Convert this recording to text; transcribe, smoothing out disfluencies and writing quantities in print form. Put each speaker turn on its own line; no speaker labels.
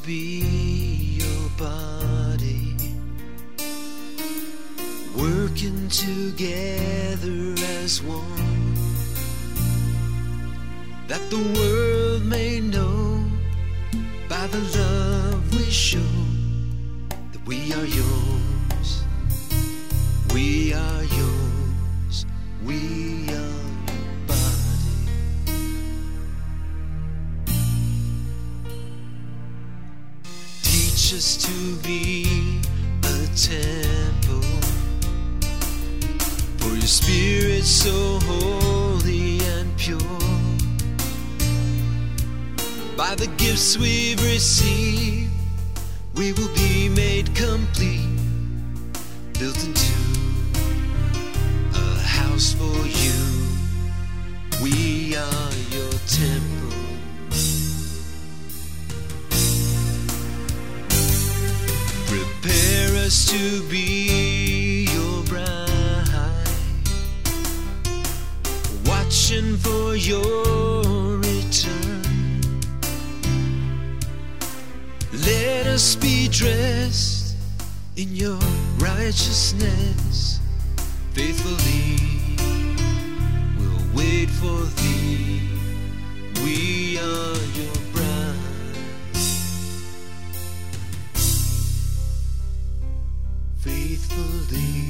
be your body, working together as one, that the world may know by the love we show that we are yours, we are yours, we are your body. Teach us to be a temple for your spirit so holy and pure. By the gifts we've received, we will be made complete, built into a house for you. We are your temple. Prepare us to be your bride, watching for your return. Let us be dressed in your righteousness. Faithfully we'll wait for thee. We are your bride. Faithfully